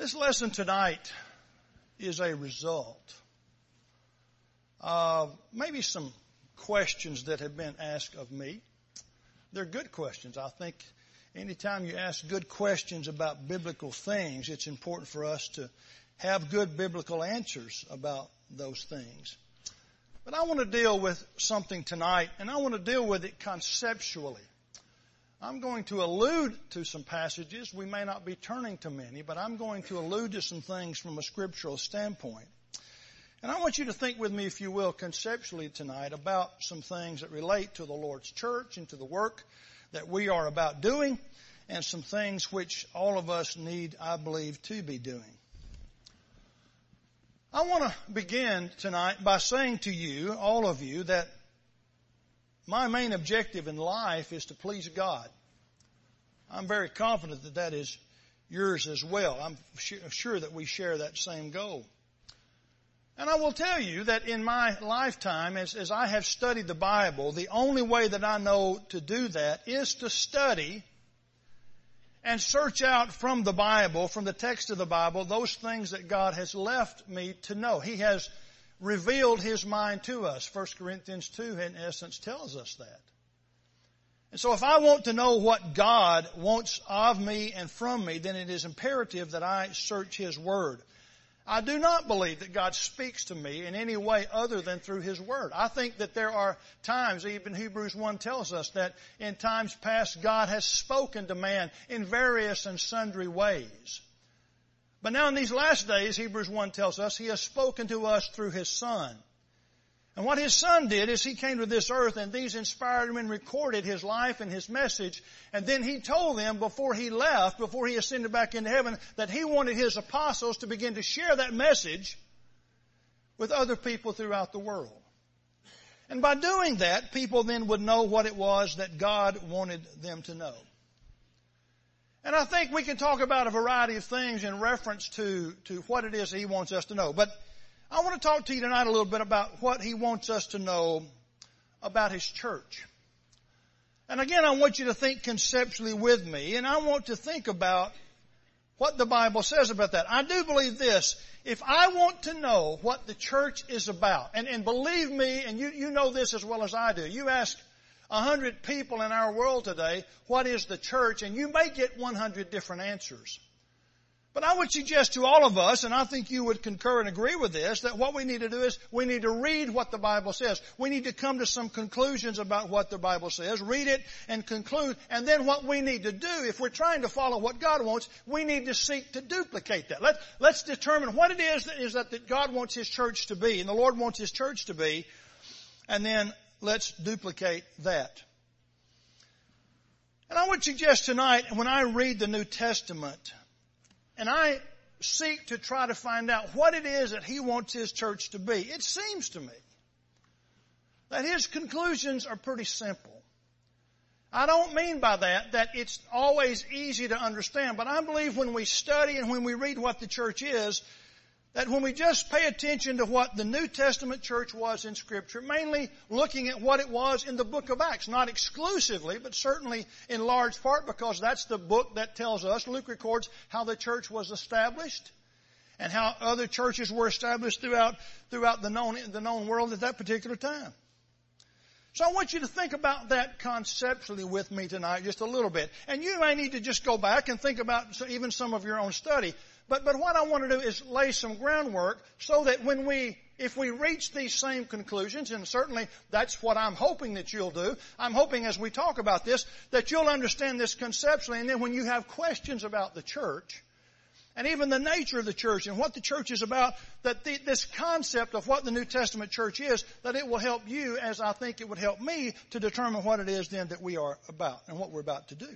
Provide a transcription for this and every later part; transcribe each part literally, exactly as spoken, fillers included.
This lesson tonight is a result of maybe some questions that have been asked of me. They're good questions. I think anytime you ask good questions about biblical things, it's important for us to have good biblical answers about those things. But I want to deal with something tonight, and I want to deal with it conceptually. I'm going to allude to some passages. We may not be turning to many, but I'm going to allude to some things from a scriptural standpoint. And I want you to think with me, if you will, conceptually tonight about some things that relate to the Lord's church and to the work that we are about doing, and some things which all of us need, I believe, to be doing. I want to begin tonight by saying to you, all of you, that my main objective in life is to please God. I'm very confident that that is yours as well. I'm sure that we share that same goal. And I will tell you that in my lifetime, as, as I have studied the Bible, the only way that I know to do that is to study and search out from the Bible, from the text of the Bible, those things that God has left me to know. He has revealed His mind to us. First Corinthians two, in essence, tells us that. And so if I want to know what God wants of me and from me, then it is imperative that I search His Word. I do not believe that God speaks to me in any way other than through His Word. I think that there are times, even Hebrews one tells us, that in times past God has spoken to man in various and sundry ways. But now in these last days, Hebrews one tells us, He has spoken to us through His Son. And what His Son did is He came to this earth, and these inspired him and recorded His life and His message. And then He told them before He left, before He ascended back into heaven, that He wanted His apostles to begin to share that message with other people throughout the world. And by doing that, people then would know what it was that God wanted them to know. And I think we can talk about a variety of things in reference to, to what it is He wants us to know. But I want to talk to you tonight a little bit about what He wants us to know about His church. And again, I want you to think conceptually with me, and I want to think about what the Bible says about that. I do believe this. If I want to know what the church is about, and, and believe me, and you, you know this as well as I do, you ask a hundred people in our world today, what is the church? And you may get one hundred different answers. But I would suggest to all of us, and I think you would concur and agree with this, that what we need to do is we need to read what the Bible says. We need to come to some conclusions about what the Bible says, read it and conclude. And then what we need to do, if we're trying to follow what God wants, we need to seek to duplicate that. Let, let's determine what it is that, is that, that God wants His church to be and the Lord wants His church to be, and then let's duplicate that. And I would suggest tonight, when I read the New Testament, and I seek to try to find out what it is that He wants His church to be, it seems to me that His conclusions are pretty simple. I don't mean by that that it's always easy to understand, but I believe when we study and when we read what the church is, that when we just pay attention to what the New Testament church was in Scripture, mainly looking at what it was in the book of Acts, not exclusively, but certainly in large part because that's the book that tells us, Luke records how the church was established and how other churches were established throughout, throughout the known, the known world at that particular time. So I want you to think about that conceptually with me tonight just a little bit. And you may need to just go back and think about even some of your own study. But, but what I want to do is lay some groundwork so that when we, if we reach these same conclusions, and certainly that's what I'm hoping that you'll do, I'm hoping as we talk about this, that you'll understand this conceptually, and then when you have questions about the church, and even the nature of the church and what the church is about, that the, this concept of what the New Testament church is, that it will help you, as I think it would help me, to determine what it is then that we are about and what we're about to do.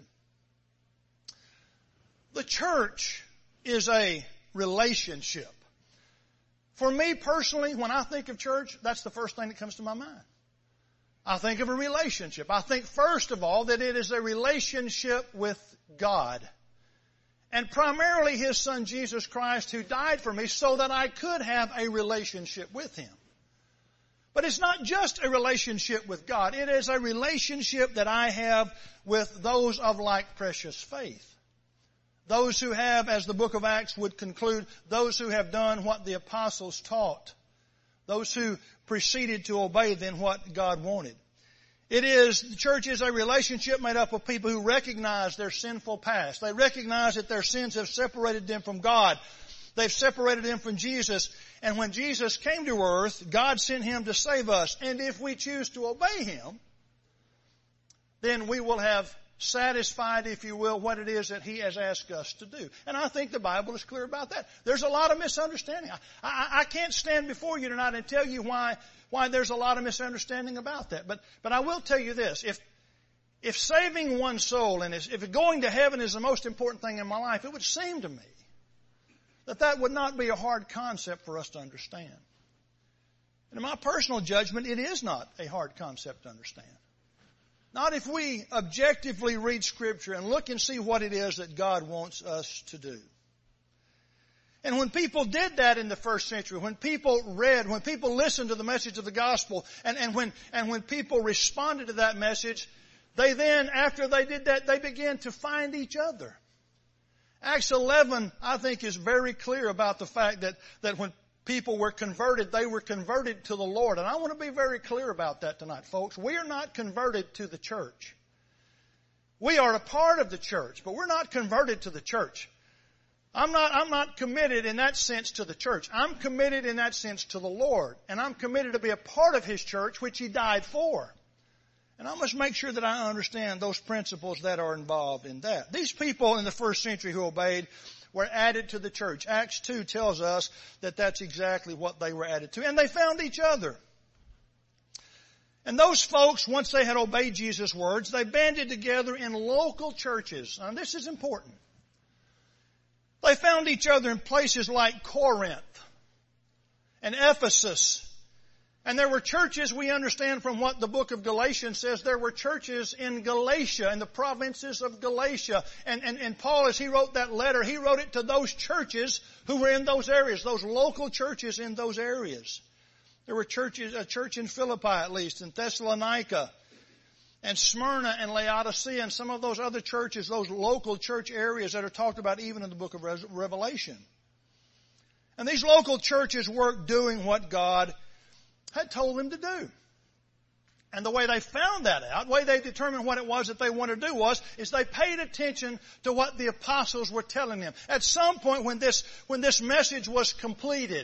The church is a relationship. For me personally, when I think of church, that's the first thing that comes to my mind. I think of a relationship. I think first of all that it is a relationship with God. And primarily His Son Jesus Christ, who died for me so that I could have a relationship with Him. But it's not just a relationship with God. It is a relationship that I have with those of like precious faith. Those who have, as the book of Acts would conclude, those who have done what the apostles taught. Those who proceeded to obey then what God wanted. It is, the church is a relationship made up of people who recognize their sinful past. They recognize that their sins have separated them from God. They've separated them from Jesus. And when Jesus came to earth, God sent Him to save us. And if we choose to obey Him, then we will have satisfied, if you will, what it is that He has asked us to do. And I think the Bible is clear about that. There's a lot of misunderstanding. I, I, I can't stand before you tonight and tell you why, why there's a lot of misunderstanding about that. But, but I will tell you this. If, if saving one soul and if going to heaven is the most important thing in my life, it would seem to me that that would not be a hard concept for us to understand. And in my personal judgment, it is not a hard concept to understand. Not if we objectively read Scripture and look and see what it is that God wants us to do. And when people did that in the first century, when people read, when people listened to the message of the gospel, and, and when and when people responded to that message, they then, after they did that, they began to find each other. Acts eleven, I think, is very clear about the fact that, that when people were converted, they were converted to the Lord. And I want to be very clear about that tonight, folks. We are not converted to the church. We are a part of the church, but we're not converted to the church. I'm not, I'm not committed in that sense to the church. I'm committed in that sense to the Lord. And I'm committed to be a part of His church, which He died for. And I must make sure that I understand those principles that are involved in that. These people in the first century who obeyed were added to the church. Acts two tells us that that's exactly what they were added to. And they found each other. And those folks, once they had obeyed Jesus' words, they banded together in local churches. Now, this is important. They found each other in places like Corinth and Ephesus. And there were churches, we understand from what the book of Galatians says, there were churches in Galatia, in the provinces of Galatia. And, and, and Paul, as he wrote that letter, he wrote it to those churches who were in those areas, those local churches in those areas. There were churches, a church in Philippi at least, in Thessalonica, and Smyrna and Laodicea, and some of those other churches, those local church areas that are talked about even in the book of Revelation. And these local churches worked doing what God had told them to do. And the way they found that out, the way they determined what it was that they wanted to do was, is they paid attention to what the apostles were telling them. At some point when this, when this message was completed,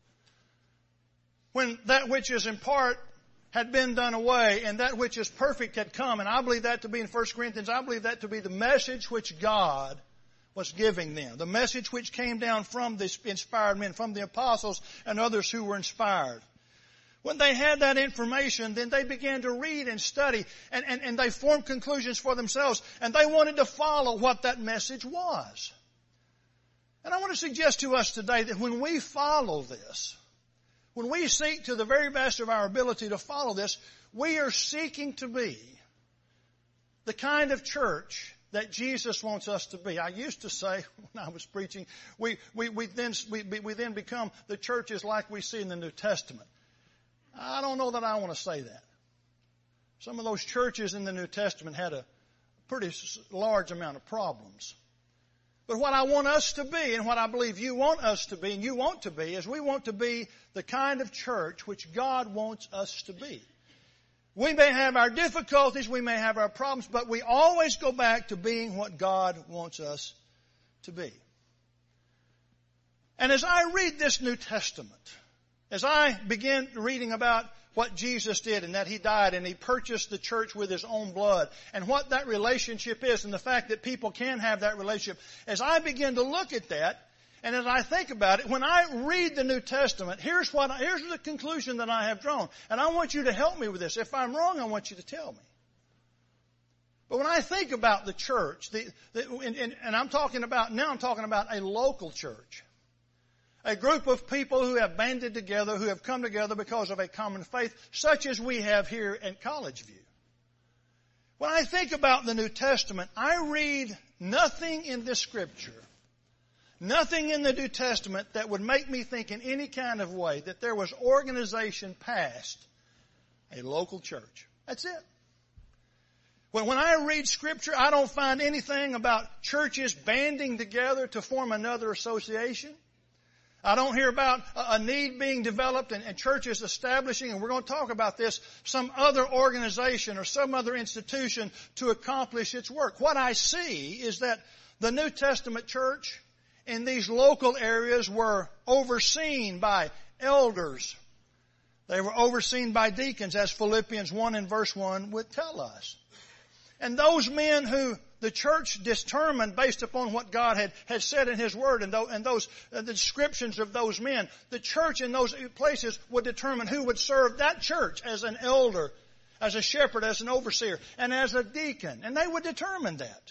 when that which is in part had been done away and that which is perfect had come, and I believe that to be in First Corinthians, I believe that to be the message which God was giving them. The message which came down from the inspired men, from the apostles and others who were inspired. When they had that information, then they began to read and study, and, and, and they formed conclusions for themselves, and they wanted to follow what that message was. And I want to suggest to us today that when we follow this, when we seek to the very best of our ability to follow this, we are seeking to be the kind of church that Jesus wants us to be. I used to say, when I was preaching, we, we, we, then, we, we then become the churches like we see in the New Testament. I don't know that I want to say that. Some of those churches in the New Testament had a pretty large amount of problems. But what I want us to be, and what I believe you want us to be, and you want to be, is we want to be the kind of church which God wants us to be. We may have our difficulties, we may have our problems, but we always go back to being what God wants us to be. And as I read this New Testament, as I begin reading about what Jesus did and that He died and He purchased the church with His own blood and what that relationship is and the fact that people can have that relationship, as I begin to look at that and as I think about it, when I read the New Testament, here's what, here's the conclusion that I have drawn. And I want you to help me with this. If I'm wrong, I want you to tell me. But when I think about the church, the, the, and, and, and I'm talking about, now I'm talking about a local church. A group of people who have banded together, who have come together because of a common faith, such as we have here at College View. When I think about the New Testament, I read nothing in this Scripture, nothing in the New Testament that would make me think in any kind of way that there was organization past a local church. That's it. When, when I read Scripture, I don't find anything about churches banding together to form another association. I don't hear about a, a need being developed and, and churches establishing, and we're going to talk about this, some other organization or some other institution to accomplish its work. What I see is that the New Testament church in these local areas were overseen by elders. They were overseen by deacons, as Philippians one and verse one would tell us. And those men who the church determined based upon what God had, had said in His Word and those, and those uh, the descriptions of those men, the church in those places would determine who would serve that church as an elder, as a shepherd, as an overseer, and as a deacon. And they would determine that.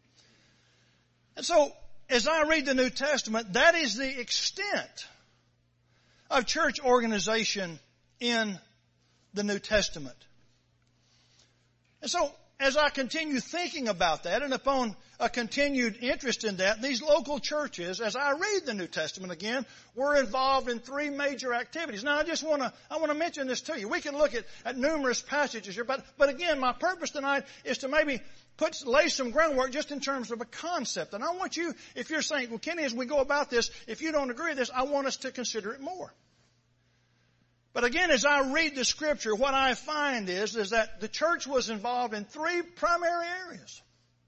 And so, as I read the New Testament, that is the extent of church organization in the New Testament. And so, as I continue thinking about that and upon a continued interest in that, these local churches, as I read the New Testament again, were involved in three major activities. Now I just want to, I want to mention this to you. We can look at, at numerous passages here, but, but again, my purpose tonight is to maybe put, lay some groundwork just in terms of a concept. And I want you, if you're saying, well, Kenny, as we go about this, if you don't agree with this, I want us to consider it more. But again, as I read the Scripture, what I find is, is that the church was involved in three primary areas.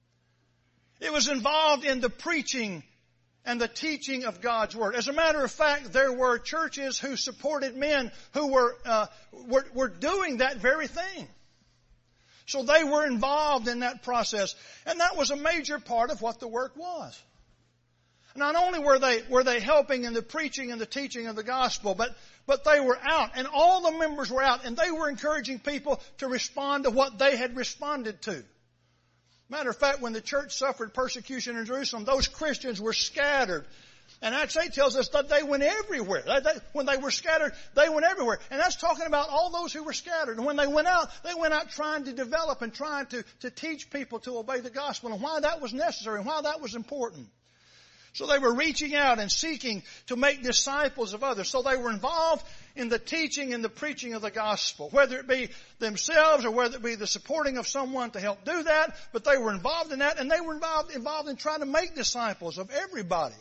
It was involved in the preaching and the teaching of God's Word. As a matter of fact, there were churches who supported men who were, uh, were, were doing that very thing. So they were involved in that process. And that was a major part of what the work was. Not only were they, were they helping in the preaching and the teaching of the gospel, but, but they were out, and all the members were out, and they were encouraging people to respond to what they had responded to. Matter of fact, when the church suffered persecution in Jerusalem, those Christians were scattered. And Acts eight tells us that they went everywhere. They, they, when they were scattered, they went everywhere. And that's talking about all those who were scattered. And when they went out, they went out trying to develop and trying to, to teach people to obey the gospel and why that was necessary and why that was important. So they were reaching out and seeking to make disciples of others. So they were involved in the teaching and the preaching of the gospel, whether it be themselves or whether it be the supporting of someone to help do that. But they were involved in that, and they were involved, involved in trying to make disciples of everybody.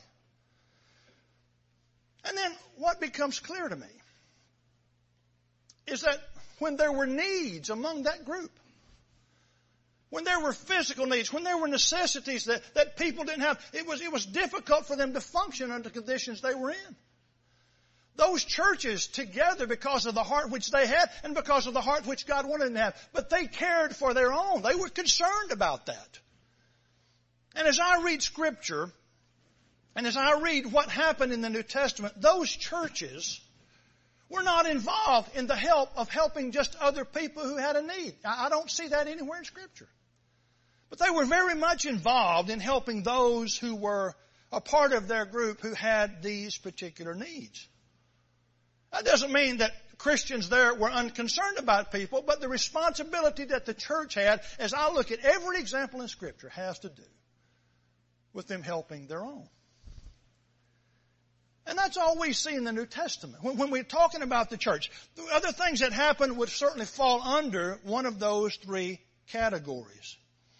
And then what becomes clear to me is that when there were needs among that group, when there were physical needs, when there were necessities that, that people didn't have, it was, it was difficult for them to function under the conditions they were in. Those churches together, because of the heart which they had and because of the heart which God wanted them to have, but they cared for their own. They were concerned about that. And as I read Scripture, and as I read what happened in the New Testament, those churches were not involved in the help of helping just other people who had a need. I don't see that anywhere in Scripture. But they were very much involved in helping those who were a part of their group who had these particular needs. That doesn't mean that Christians there were unconcerned about people, but the responsibility that the church had, as I look at every example in Scripture, has to do with them helping their own. And that's all we see in the New Testament. When, when we're talking about the church, the other things that happen would certainly fall under one of those three categories.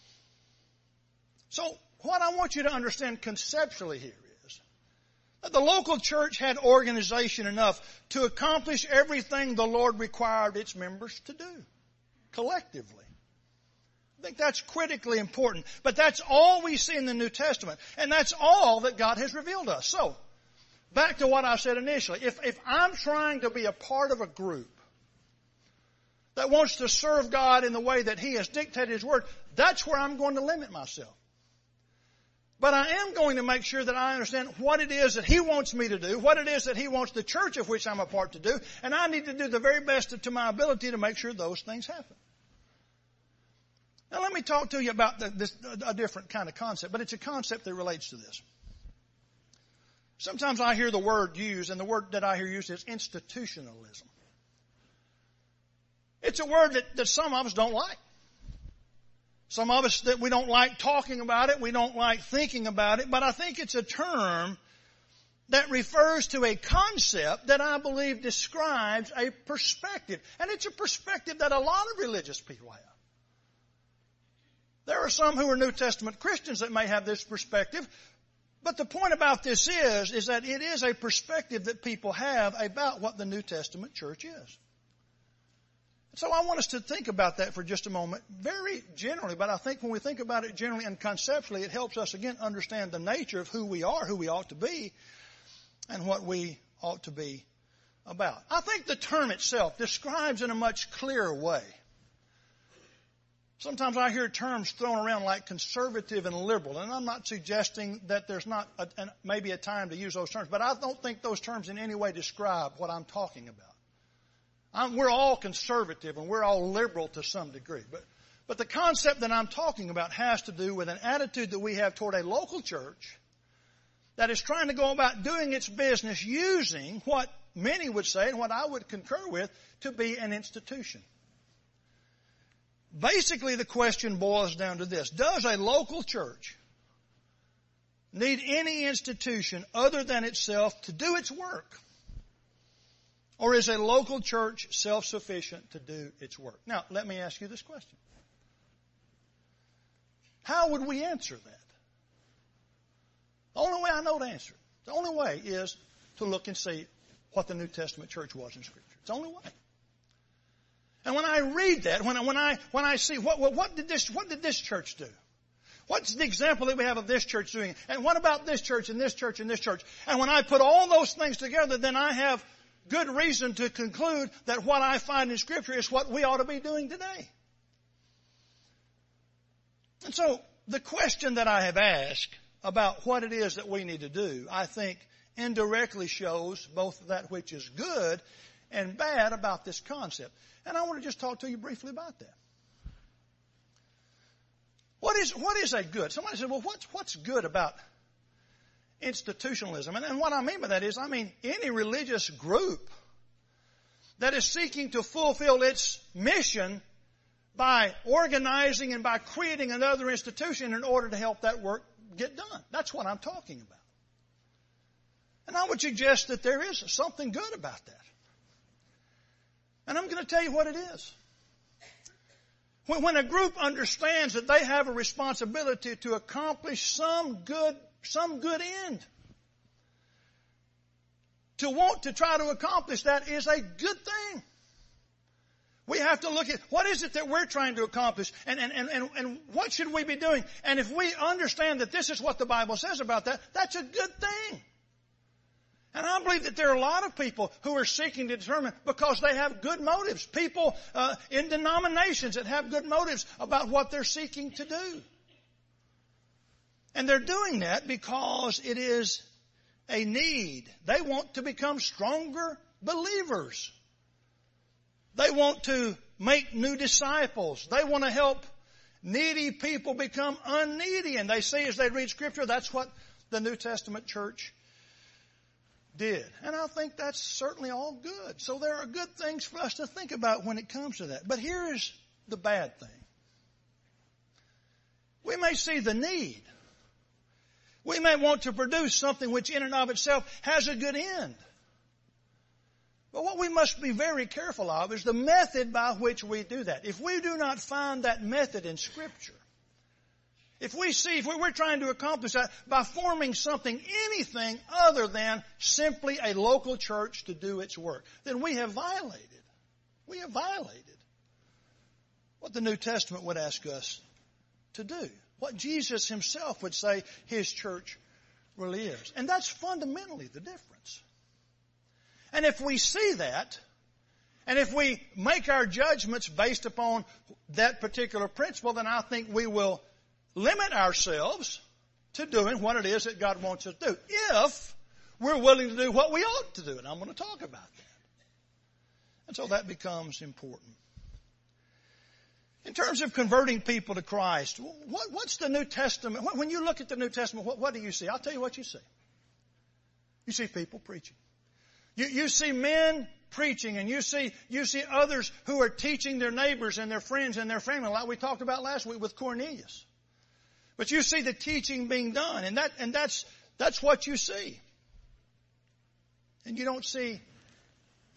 So, what I want you to understand conceptually here is that the local church had organization enough to accomplish everything the Lord required its members to do, collectively. I think that's critically important. But that's all we see in the New Testament. And that's all that God has revealed to us. So, back to what I said initially. If, if I'm trying to be a part of a group that wants to serve God in the way that He has dictated His Word, that's where I'm going to limit myself. But I am going to make sure that I understand what it is that He wants me to do, what it is that He wants the church of which I'm a part to do, and I need to do the very best to my ability to make sure those things happen. Now let me talk to you about the, this, a different kind of concept, but it's a concept that relates to this. Sometimes I hear the word used, and the word that I hear used is institutionalism. It's a word that, that some of us don't like. Some of us that we don't like talking about it, we don't like thinking about it, but I think it's a term that refers to a concept that I believe describes a perspective. And it's a perspective that a lot of religious people have. There are some who are New Testament Christians that may have this perspective. But the point about this is, is that it is a perspective that people have about what the New Testament church is. So I want us to think about that for just a moment, very generally, but I think when we think about it generally and conceptually, it helps us again understand the nature of who we are, who we ought to be, and what we ought to be about. I think the term itself describes in a much clearer way. Sometimes I hear terms thrown around like conservative and liberal, and I'm not suggesting that there's not a, an, maybe a time to use those terms, but I don't think those terms in any way describe what I'm talking about. I'm, we're all conservative and we're all liberal to some degree, but, but the concept that I'm talking about has to do with an attitude that we have toward a local church that is trying to go about doing its business using what many would say, and what I would concur with, to be an institution. Basically, the question boils down to this. Does a local church need any institution other than itself to do its work? Or is a local church self-sufficient to do its work? Now, let me ask you this question. How would we answer that? The only way I know to answer it, the only way is to look and see what the New Testament church was in Scripture. It's the only way. And when I read that, when I, when I, when I see what, what, what did this, what did this church do? What's the example that we have of this church doing? And what about this church and this church and this church? And when I put all those things together, then I have good reason to conclude that what I find in Scripture is what we ought to be doing today. And so the question that I have asked about what it is that we need to do, I think indirectly shows both that which is good and bad about this concept. And I want to just talk to you briefly about that. What is, what is a good? Somebody said, well, what's, what's good about institutionalism? And, and what I mean by that is, I mean, any religious group that is seeking to fulfill its mission by organizing and by creating another institution in order to help that work get done. That's what I'm talking about. And I would suggest that there is something good about that. And I'm going to tell you what it is. When, when a group understands that they have a responsibility to accomplish some good, some good end, to want to try to accomplish that is a good thing. We have to look at what is it that we're trying to accomplish, and, and, and, and, and what should we be doing? And if we understand that this is what the Bible says about that, that's a good thing. And I believe that there are a lot of people who are seeking to determine because they have good motives. People uh, in denominations that have good motives about what they're seeking to do. And they're doing that because it is a need. They want to become stronger believers. They want to make new disciples. They want to help needy people become unneedy. And they see as they read Scripture, that's what the New Testament church did. And I think that's certainly all good. So there are good things for us to think about when it comes to that. But here is the bad thing. We may see the need. We may want to produce something which in and of itself has a good end. But what we must be very careful of is the method by which we do that. If we do not find that method in Scripture, if we see, if we're trying to accomplish that by forming something, anything other than simply a local church to do its work, then we have violated. We have violated what the New Testament would ask us to do. What Jesus himself would say his church really is. And that's fundamentally the difference. And if we see that, and if we make our judgments based upon that particular principle, then I think we will limit ourselves to doing what it is that God wants us to do, if we're willing to do what we ought to do. And I'm going to talk about that. And so that becomes important. In terms of converting people to Christ, what, what's the New Testament? When you look at the New Testament, what, what do you see? I'll tell you what you see. You see people preaching. You, you see men preaching, and you see, you see others who are teaching their neighbors and their friends and their family, like we talked about last week with Cornelius. But you see the teaching being done, and that, and that's, that's what you see. And you don't see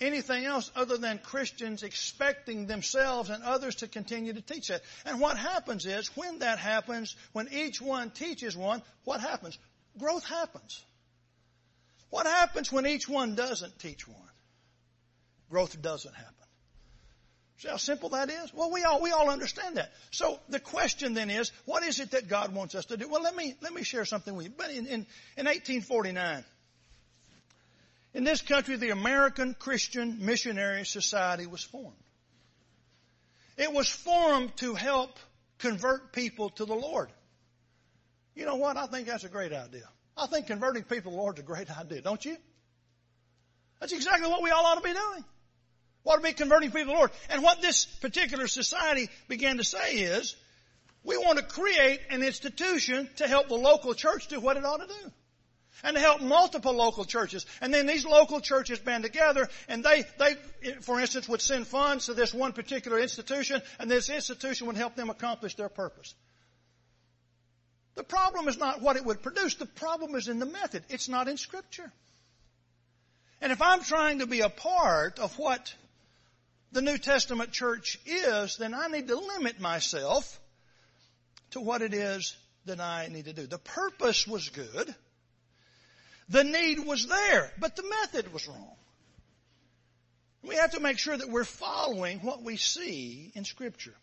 anything else other than Christians expecting themselves and others to continue to teach that. And what happens is, when that happens, when each one teaches one, what happens? Growth happens. What happens when each one doesn't teach one? Growth doesn't happen. See how simple that is? Well, we all, we all understand that. So the question then is, what is it that God wants us to do? Well, let me, let me share something with you. But in, in, in eighteen forty-nine, in this country, the American Christian Missionary Society was formed. It was formed to help convert people to the Lord. You know what? I think that's a great idea. I think converting people to the Lord is a great idea, don't you? That's exactly what we all ought to be doing. We ought to be converting people to the Lord. And what this particular society began to say is, we want to create an institution to help the local church do what it ought to do. And to help multiple local churches. And then these local churches band together and they, they, for instance, would send funds to this one particular institution, and this institution would help them accomplish their purpose. The problem is not what it would produce. The problem is in the method. It's not in Scripture. And if I'm trying to be a part of what the New Testament church is, then I need to limit myself to what it is that I need to do. The purpose was good. The need was there, but the method was wrong. We have to make sure that we're following what we see in Scripture.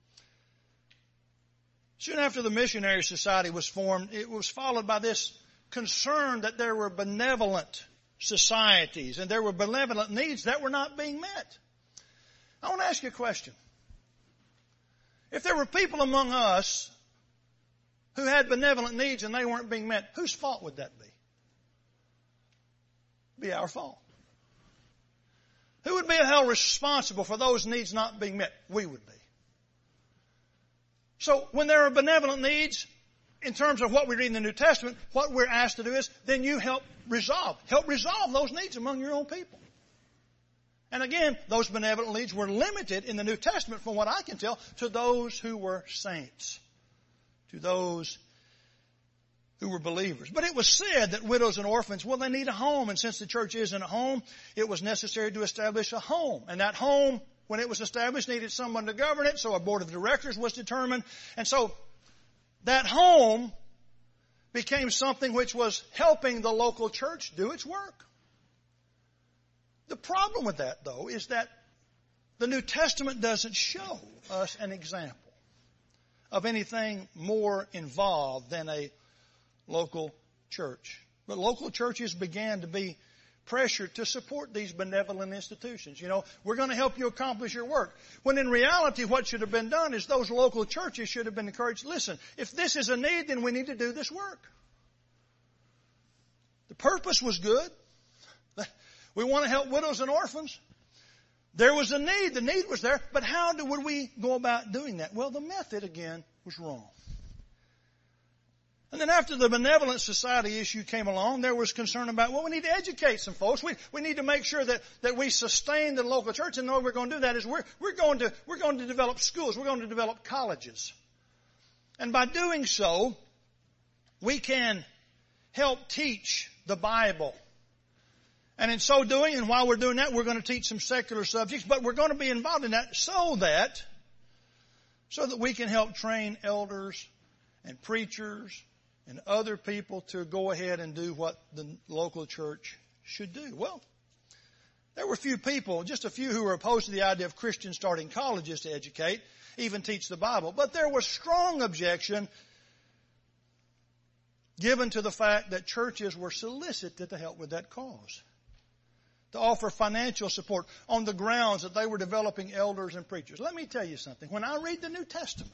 Soon after the Missionary Society was formed, it was followed by this concern that there were benevolent societies and there were benevolent needs that were not being met. I want to ask you a question. If there were people among us who had benevolent needs and they weren't being met, whose fault would that be? Be our fault. Who would be held responsible for those needs not being met? We would be. So when there are benevolent needs, in terms of what we read in the New Testament, what we're asked to do is, then you help resolve. Help resolve those needs among your own people. And again, those benevolent needs were limited in the New Testament, from what I can tell, to those who were saints. To those who were believers. But it was said that widows and orphans, well, they need a home. And since the church isn't a home, it was necessary to establish a home. And that home, when it was established, needed someone to govern it. So a board of directors was determined. And so that home became something which was helping the local church do its work. The problem with that, though, is that the New Testament doesn't show us an example of anything more involved than a local church. But local churches began to be pressured to support these benevolent institutions. You know, we're going to help you accomplish your work. When in reality, what should have been done is those local churches should have been encouraged, listen, if this is a need, then we need to do this work. The purpose was good. We want to help widows and orphans. There was a need. The need was there. But how do, would we go about doing that? Well, the method, again, was wrong. And then after the benevolent society issue came along, there was concern about, well, we need to educate some folks. We, we need to make sure that, that we sustain the local church. And the way we're going to do that is we're, we're going to, we're going to develop schools. We're going to develop colleges. And by doing so, we can help teach the Bible. And in so doing, and while we're doing that, we're going to teach some secular subjects, but we're going to be involved in that so that, so that we can help train elders and preachers and other people to go ahead and do what the local church should do. Well, there were a few people, just a few, who were opposed to the idea of Christians starting colleges to educate, even teach the Bible. But there was strong objection given to the fact that churches were solicited to help with that cause, to offer financial support on the grounds that they were developing elders and preachers. Let me tell you something. When I read the New Testament,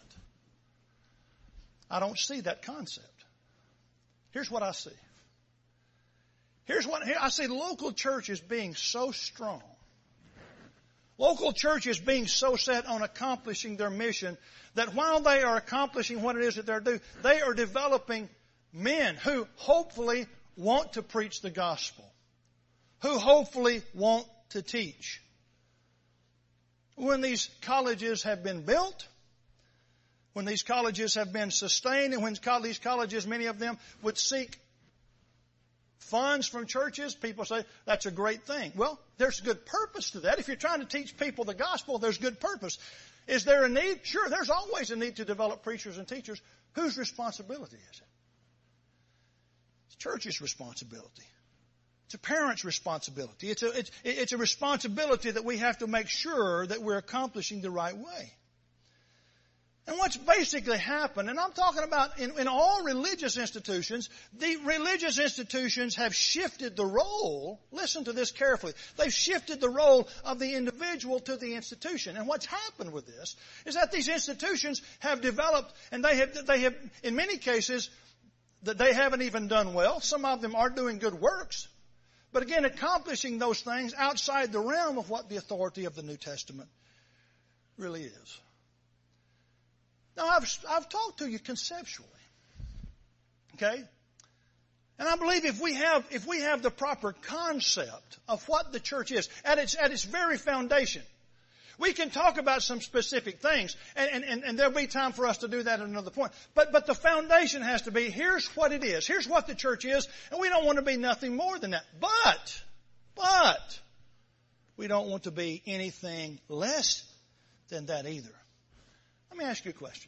I don't see that concept. Here's what I see. Here's what here I see: local churches being so strong. Local churches being so set on accomplishing their mission that while they are accomplishing what it is that they're doing, they are developing men who hopefully want to preach the gospel, who hopefully want to teach. When these colleges have been built, when these colleges have been sustained, and when these colleges, many of them, would seek funds from churches, people say that's a great thing. Well, there's good purpose to that. If you're trying to teach people the gospel, there's good purpose. Is there a need? Sure, there's always a need to develop preachers and teachers. Whose responsibility is it? It's church's responsibility. It's a parent's responsibility. It's a, it's, it's a responsibility that we have to make sure that we're accomplishing the right way. And what's basically happened, and I'm talking about in, in all religious institutions, the religious institutions have shifted the role, listen to this carefully, they've shifted the role of the individual to the institution. And what's happened with this is that these institutions have developed, and they have, they have in many cases, that they haven't even done well. Some of them are doing good works. But again, accomplishing those things outside the realm of what the authority of the New Testament really is. Now, I've, I've talked to you conceptually. Okay? And I believe if we have, if we have the proper concept of what the church is, at its, at its very foundation, we can talk about some specific things, and, and, and there'll be time for us to do that at another point. But, but the foundation has to be, here's what it is. Here's what the church is, and we don't want to be nothing more than that. But, but, we don't want to be anything less than that either. Let me ask you a question.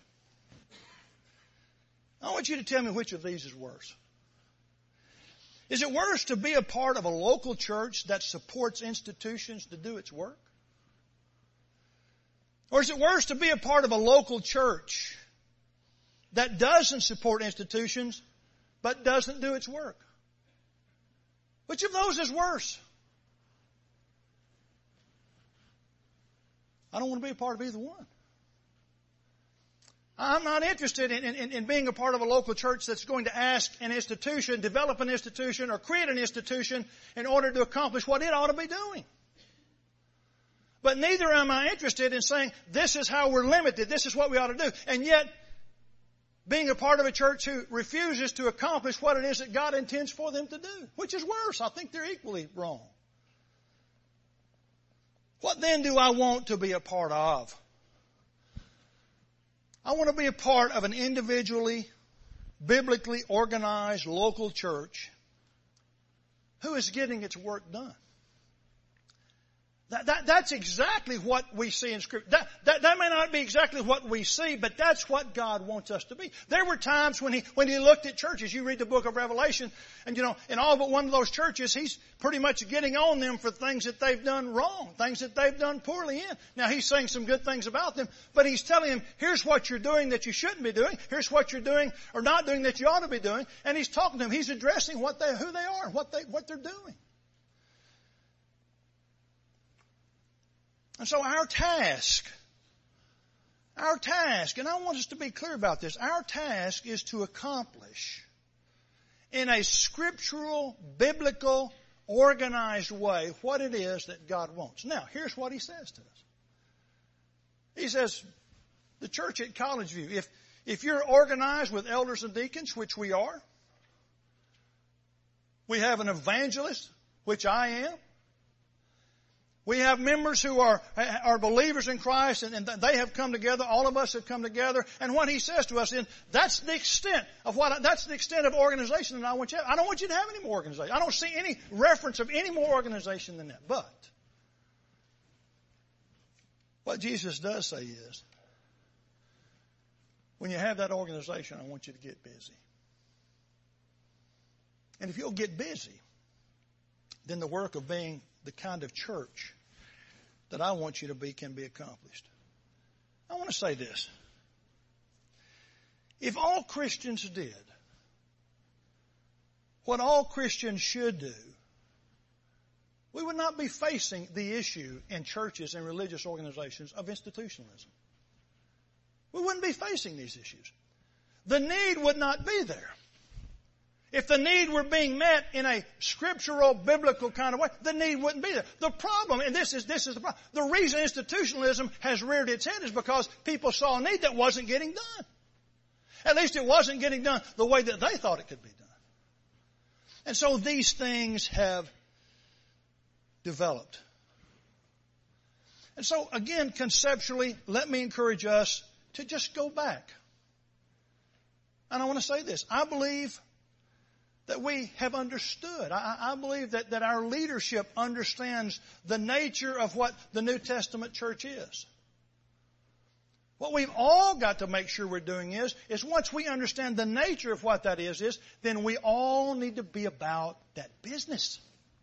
I want you to tell me which of these is worse. Is it worse to be a part of a local church that supports institutions to do its work? Or is it worse to be a part of a local church that doesn't support institutions but doesn't do its work? Which of those is worse? I don't want to be a part of either one. I'm not interested in, in, in being a part of a local church that's going to ask an institution, develop an institution, or create an institution in order to accomplish what it ought to be doing. But neither am I interested in saying, this is how we're limited, this is what we ought to do. And yet, being a part of a church who refuses to accomplish what it is that God intends for them to do. Which is worse. I think they're equally wrong. What then do I want to be a part of? I want to be a part of an individually, biblically organized local church who is getting its work done. That, that, that's exactly what we see in Scripture. That, that, that may not be exactly what we see, but that's what God wants us to be. There were times when He, when He looked at churches. You read the book of Revelation, and you know, in all but one of those churches, He's pretty much getting on them for things that they've done wrong, things that they've done poorly in. Now, He's saying some good things about them, but He's telling them, here's what you're doing that you shouldn't be doing. Here's what you're doing or not doing that you ought to be doing. And He's talking to them. He's addressing what they, who they are, what they, what they're doing. And so our task, our task, and I want us to be clear about this, our task is to accomplish in a scriptural, biblical, organized way what it is that God wants. Now, here's what He says to us. He says, the church at College View, if, if you're organized with elders and deacons, which we are, we have an evangelist, which I am, we have members who are, are believers in Christ, and, and they have come together. All of us have come together. And what He says to us, then, that's the extent of what, that's the extent of organization that I want you to have. I don't want you to have any more organization. I don't see any reference of any more organization than that. But what Jesus does say is, when you have that organization, I want you to get busy. And if you'll get busy, then the work of being the kind of church that I want you to be can be accomplished. I want to say this. If all Christians did what all Christians should do, we would not be facing the issue in churches and religious organizations of institutionalism. We wouldn't be facing these issues. The need would not be there. If the need were being met in a scriptural, biblical kind of way, the need wouldn't be there. The problem, and this is, this is the problem, the reason institutionalism has reared its head is because people saw a need that wasn't getting done. At least it wasn't getting done the way that they thought it could be done. And so these things have developed. And so again, conceptually, let me encourage us to just go back. And I want to say this. I believe that we have understood. I, I believe that, that our leadership understands the nature of what the New Testament church is. What we've all got to make sure we're doing is, is once we understand the nature of what that is, is, then we all need to be about that business.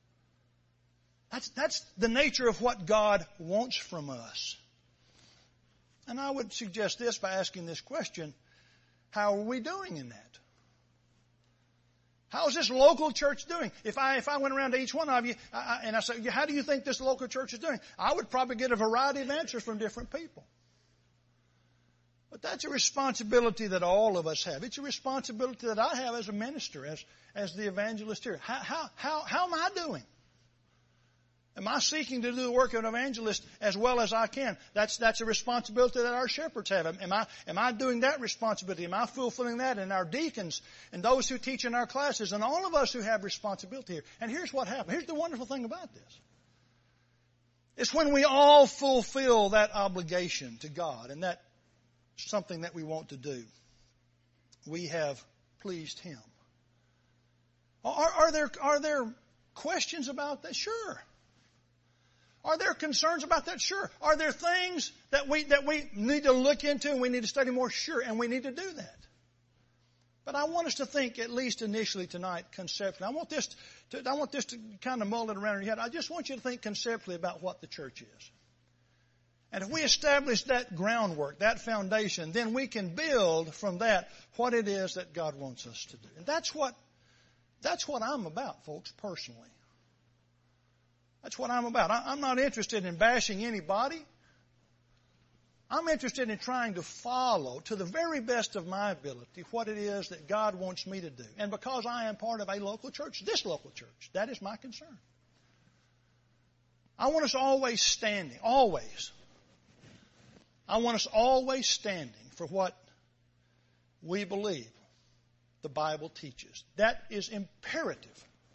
That's, that's the nature of what God wants from us. And I would suggest this by asking this question: how are we doing in that? How is this local church doing? If I if I went around to each one of you I, I, and I said, how do you think this local church is doing? I would probably get a variety of answers from different people. But that's a responsibility that all of us have. It's a responsibility that I have as a minister, as as the evangelist here. How how how, how am I doing? Am I seeking to do the work of an evangelist as well as I can? That's that's a responsibility that our shepherds have. Am I am I doing that responsibility? Am I fulfilling that? And our deacons and those who teach in our classes and all of us who have responsibility here. And here's what happened. Here's the wonderful thing about this. It's when we all fulfill that obligation to God, and that's something that we want to do, we have pleased Him. Are, are there are there questions about that? Sure. Are there concerns about that? Sure. Are there things that we that we need to look into and we need to study more? Sure. And we need to do that. But I want us to think, at least initially tonight, conceptually. I want this to, I want this to kind of mull it around in your head. I just want you to think conceptually about what the church is. And if we establish that groundwork, that foundation, then we can build from that what it is that God wants us to do. And that's what that's what I'm about, folks, personally. That's what I'm about. I'm not interested in bashing anybody. I'm interested in trying to follow, to the very best of my ability, what it is that God wants me to do. And because I am part of a local church, this local church, that is my concern. I want us always standing, always. I want us always standing for what we believe the Bible teaches. That is imperative.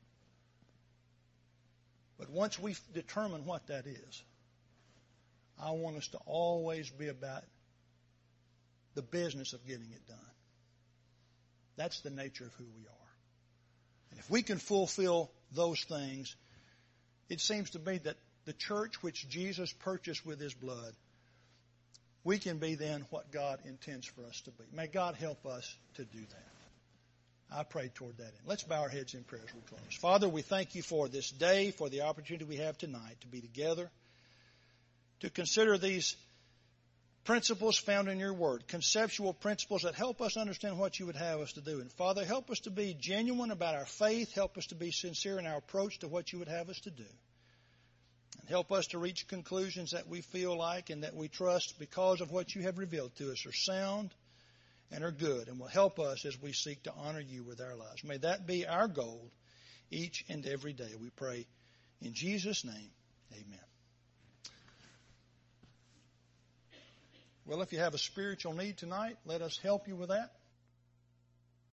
But once we determine what that is, I want us to always be about the business of getting it done. That's the nature of who we are. And if we can fulfill those things, it seems to me that the church which Jesus purchased with His blood, we can be then what God intends for us to be. May God help us to do that. I pray toward that end. Let's bow our heads in prayer as we close. Father, we thank You for this day, for the opportunity we have tonight to be together, to consider these principles found in Your Word, conceptual principles that help us understand what You would have us to do. And Father, help us to be genuine about our faith. Help us to be sincere in our approach to what You would have us to do. And help us to reach conclusions that we feel like and that we trust because of what You have revealed to us are sound and are good, and will help us as we seek to honor You with our lives. May that be our goal each and every day. We pray in Jesus' name, amen. Well, if you have a spiritual need tonight, let us help you with that.